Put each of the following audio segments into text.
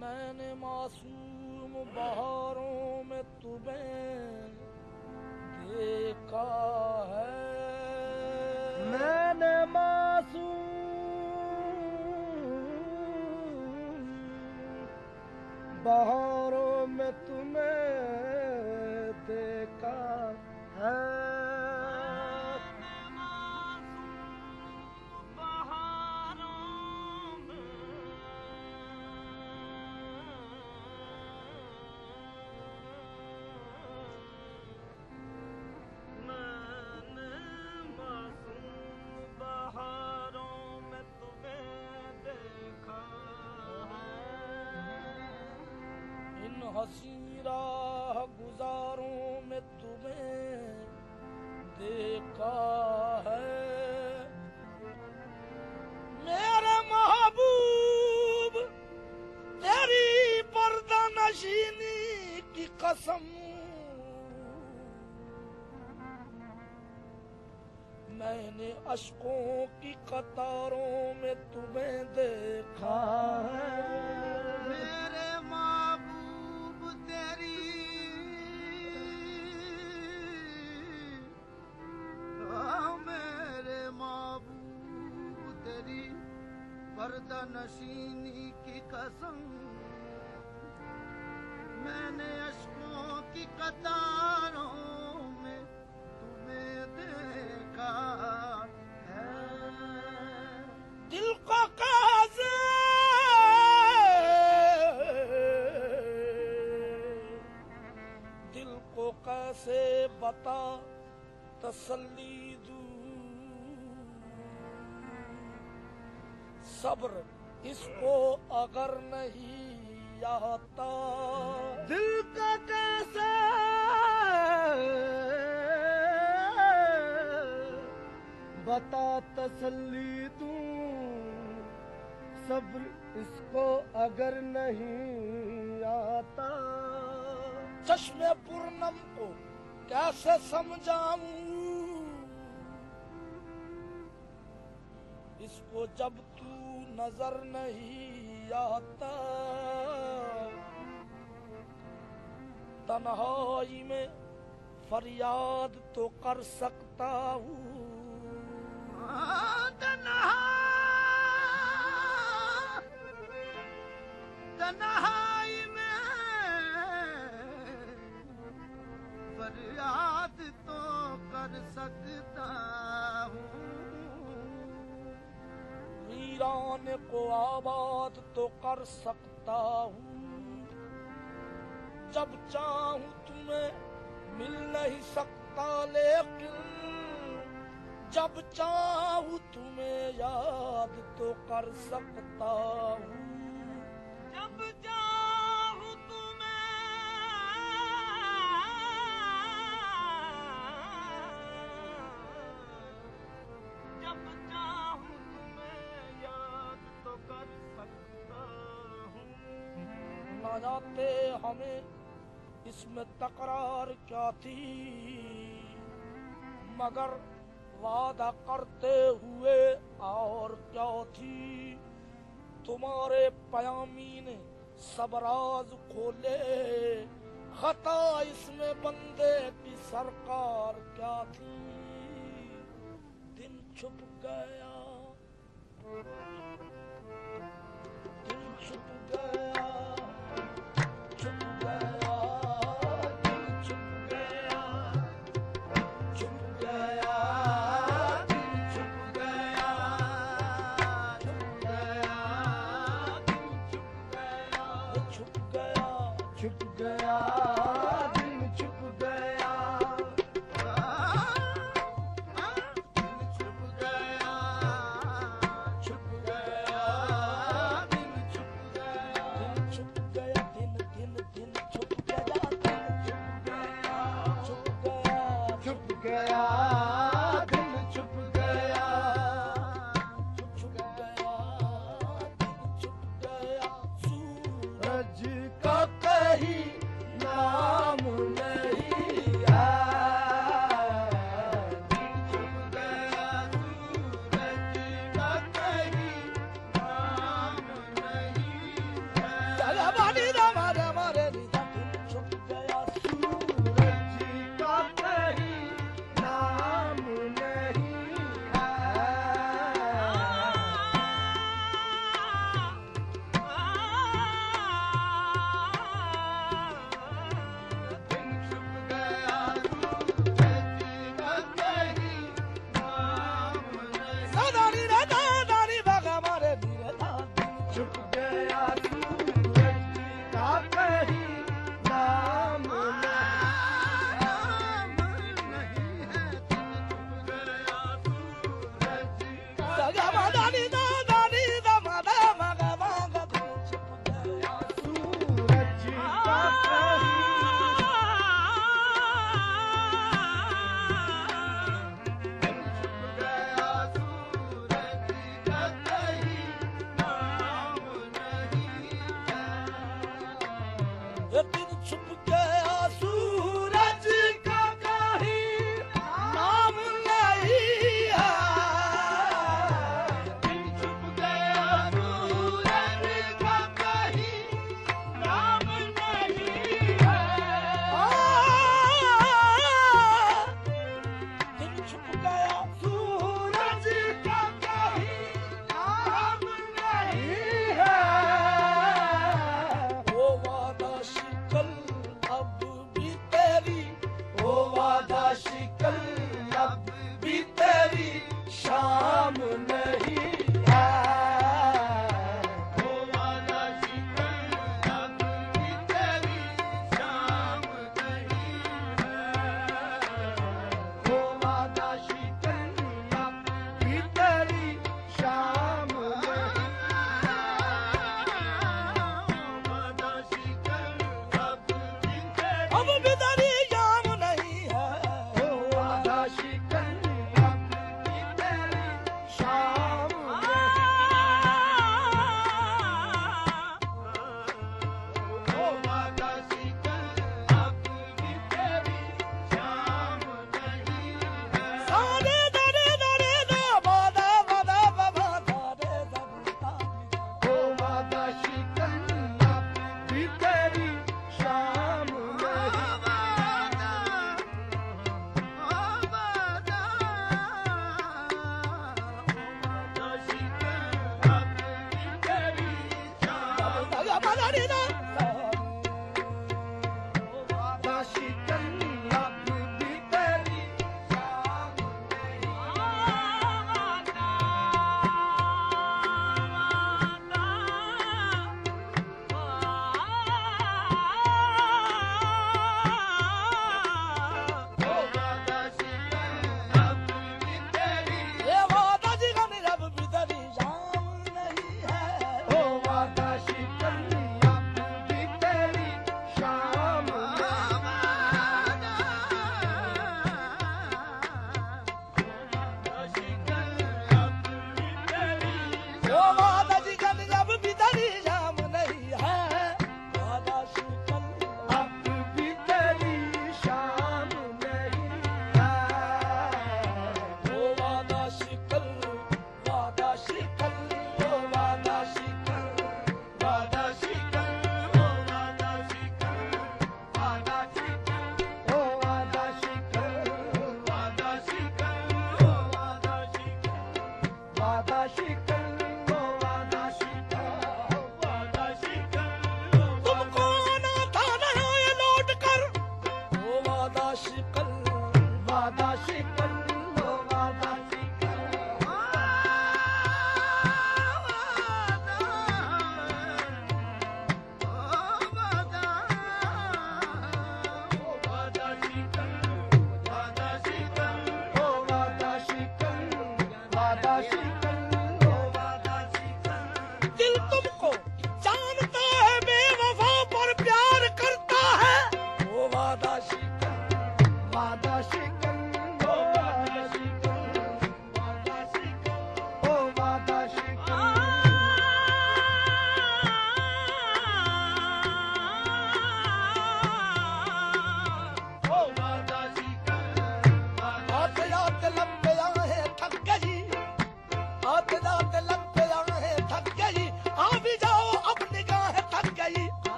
मैंने मासूम बहारों में तुम्हें देखा है। मैंने मासूम बहारों में तुम्हें देखा है। हसी राह गुजारों में तुम्हें देखा है। मेरे महबूब तेरी पर्दा नशीनी की कसम, मैंने अश्कों की कतारों में तुम्हें देखा है। पर्दा नशीनी की कसम, मैंने अश्कों की कतारों में तुम्हें देखा है। दिल को कैसे बता तसल्ली दूं, सब्र इसको अगर नहीं आता, दिल का कैसे बता तसल्ली दूं, सब्र इसको अगर नहीं आता। चश्मे पूर्णम को कैसे समझाऊं, इसको जब तू नजर नहीं आता। तन्हाई में फरियाद तो कर सकता हूँ, तन्हाई में फरियाद तो कर सकता हूँ। वीरान को आबाद तो कर सकता हूँ, जब चाहूँ तुम्हें मिल नहीं सकता, लेकिन जब चाहूँ तुम्हें याद तो कर सकता हूँ। जब चाहूँ तुम्हें, जब चाहूँ तुम्हें याद तो कर सकता हूँ। ना जाते हमें इसमें तकरार क्या थी, मगर वादा करते हुए और क्या थी। तुम्हारे पयामी ने सब राज खोले, खता इसमें बंदे की सरकार क्या थी। दिन छुप गया, दिन छुप गया, छुप गया, दिन छुप गया, छुप गया, दिन छुप गया, छुप गया, छुप गया, छुप गया, दिन छुप गया, सूरज का कहीं ना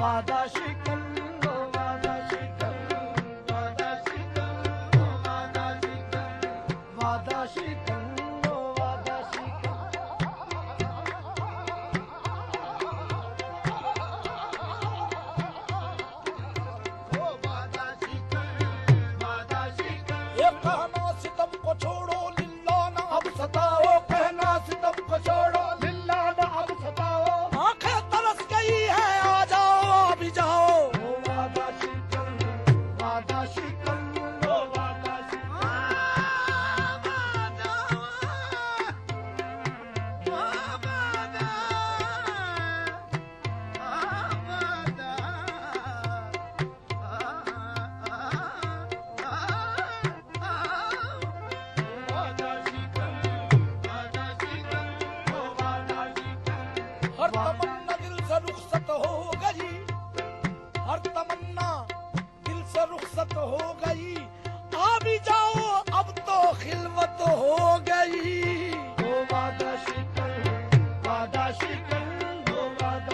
वादा शिकन ओ वादा शिकन वादा शिकन ओ वादा शिकन वादा शिकन ओ वादा शिकन ओ वादा शिकन वादा शिकन ये कहना सितम को छोड़ो लिल्ला ना अब सताओ कहना सितम को छोड़ो लिल्ला ना अब सताओ आंखें तरस गई है आ जाओ अभी जाओ ओ वादा शिकन वादा शिकन ओ वादा शिकन हर तमन्ना दिल से रुखसत हो गई हर तमन्ना दिल से रुखसत हो गई आ भी जाओ अब तो खिलवत हो गई ओ वादा शिकन वादा शिकन ओ वादा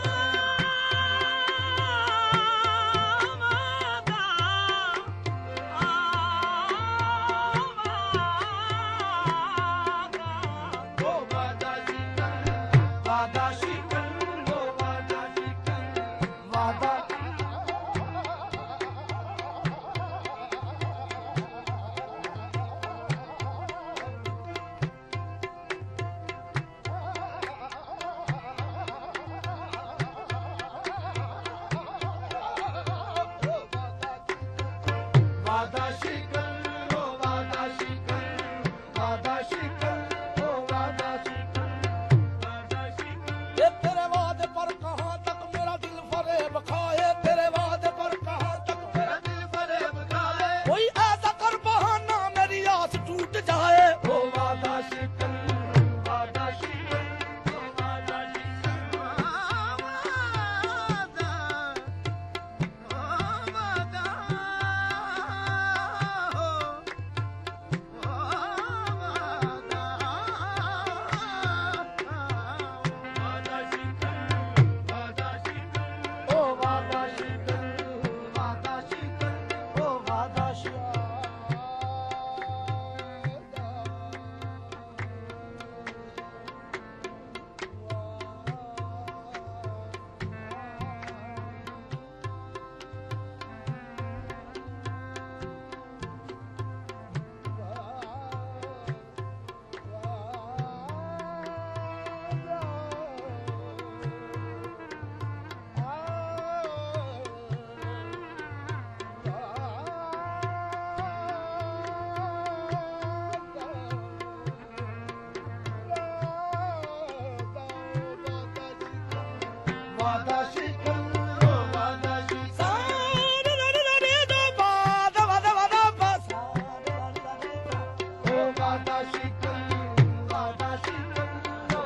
ओ वादा शिकन वादा शिकन ओ वादा शिकन वादा वादा शिकन ओ वादा शिकन वादा शिकन ओ वादा शिकन वादा शिकन ये तेरे वादे पर कहां तक मेरा दिल फरेब खाए तेरे वादे पर कहां तक मेरा दिल फरेब खाए कोई ऐसा कर बहाना मेरी आस टूट जाए ओ वादा शिकन वादा शिकन ओ वादा शिकन ओ वादा शिकन वादा शिकन ओ वादा वादा शिकन ओ वादा शिकन ओ वादा शिकन वादा शिकन ओ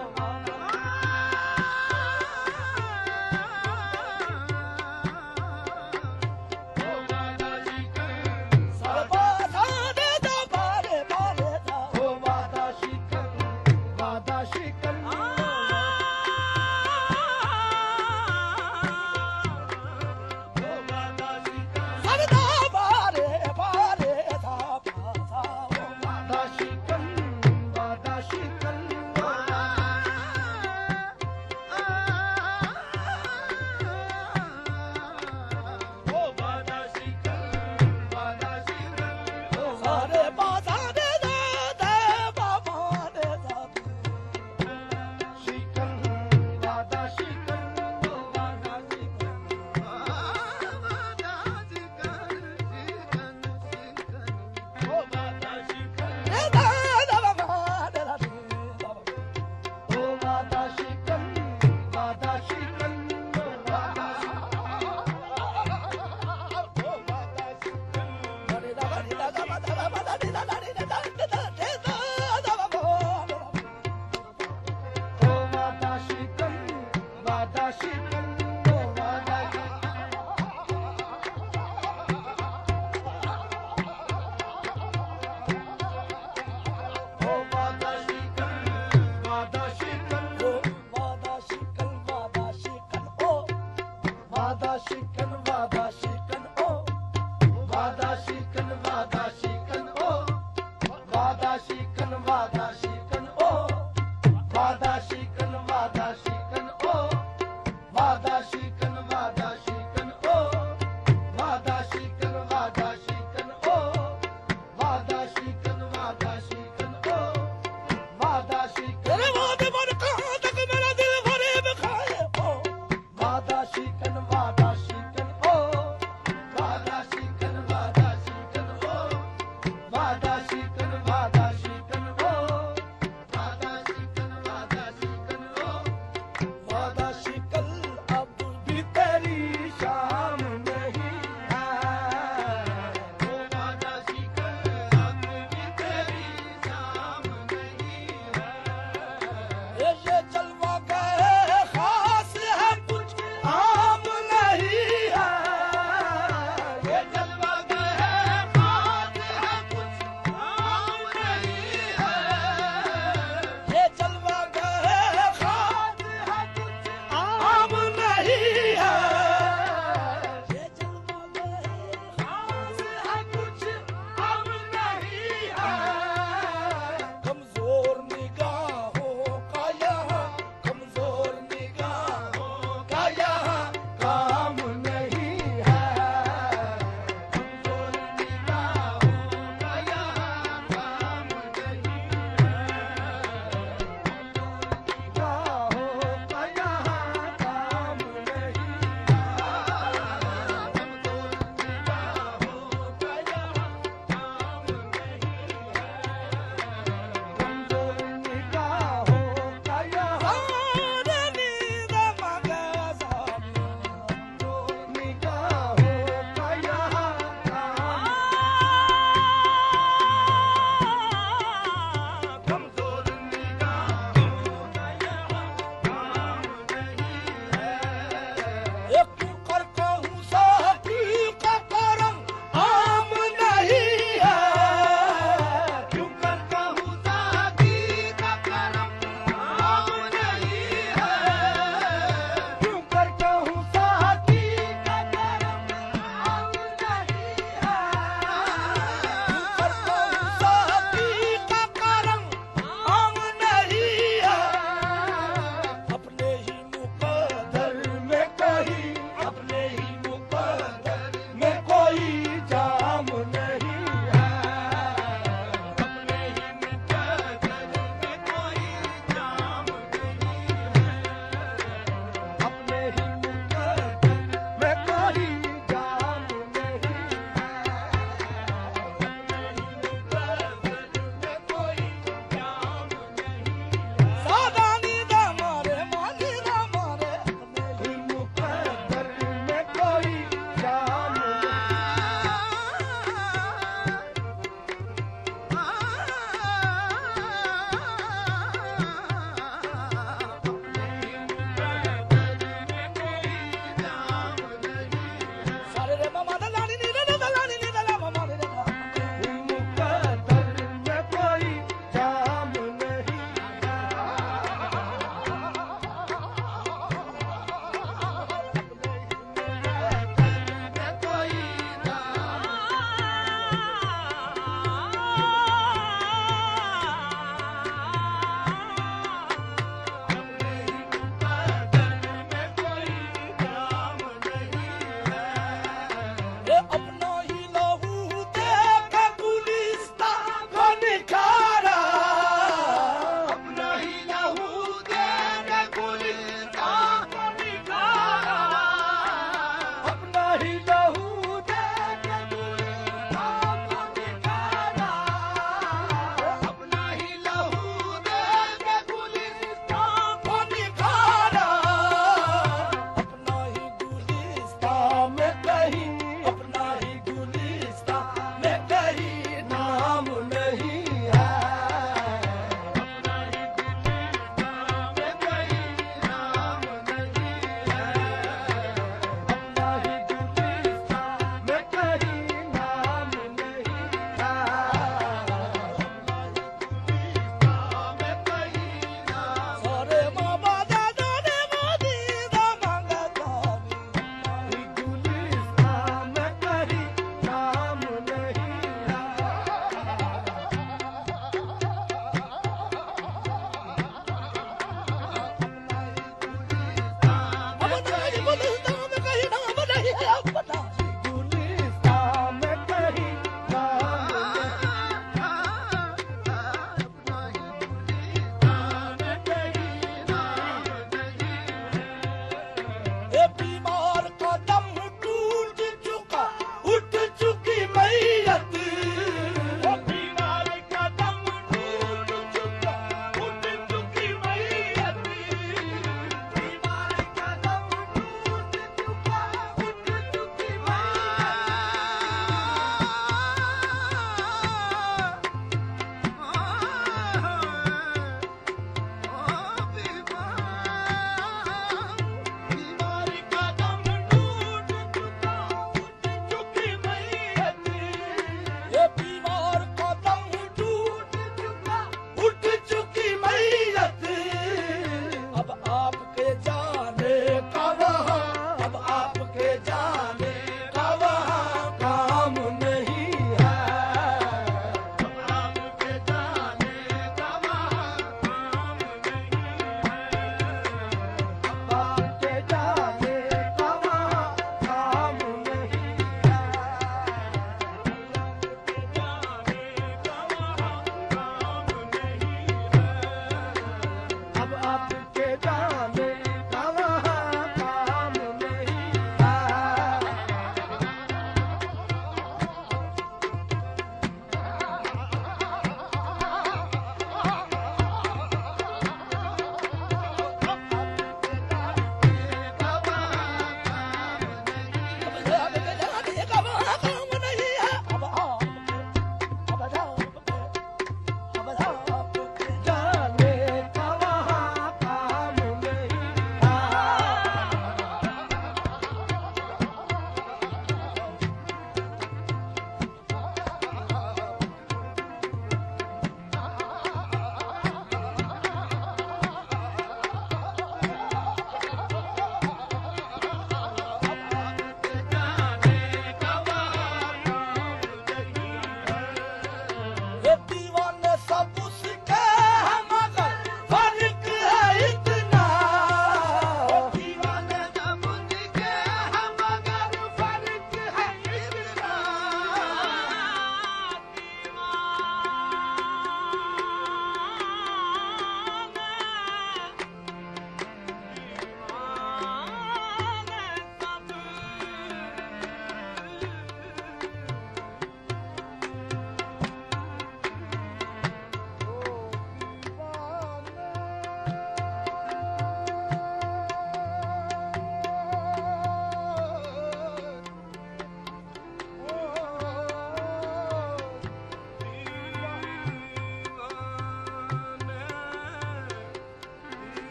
वादा शिकन सरबा दे दो बारे बारे ओ वादा शिकन वादा शिकन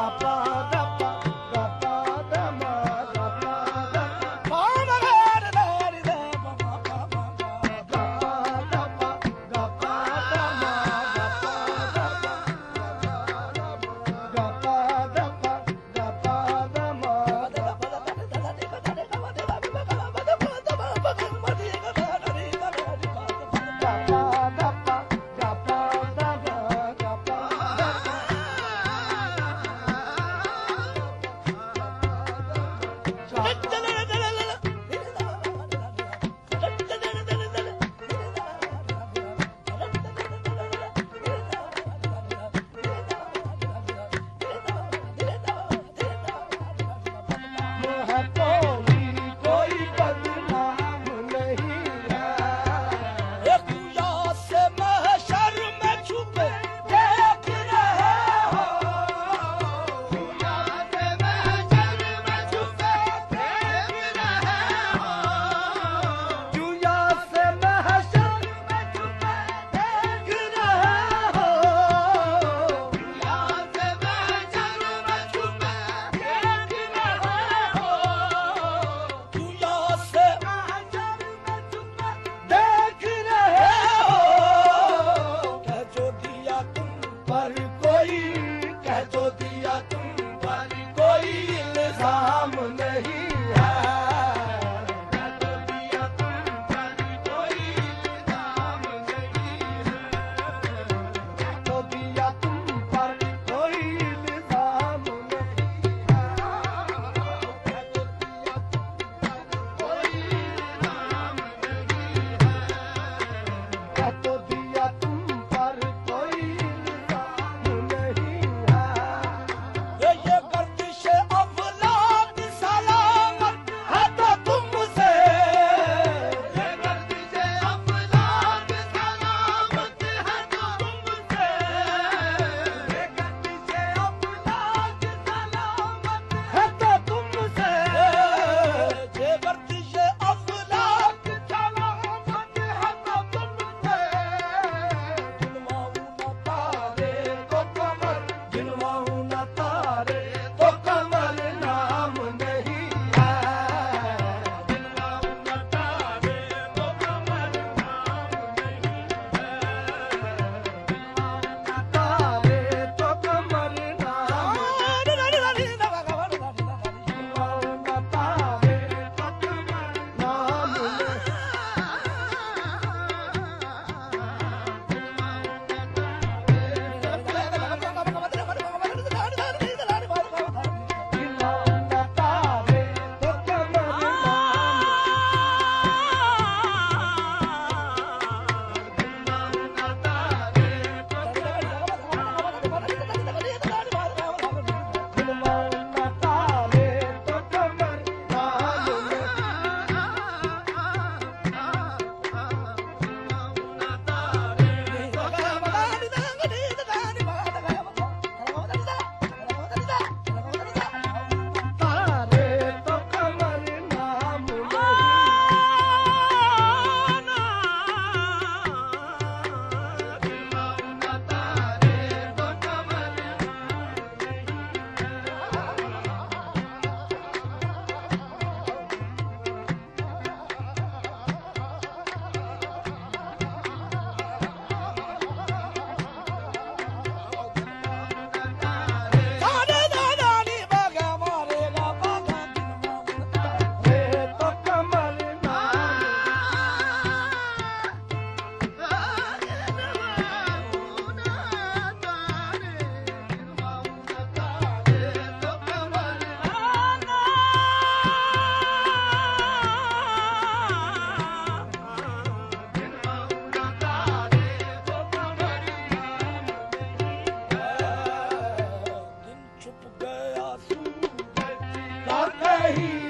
नहीं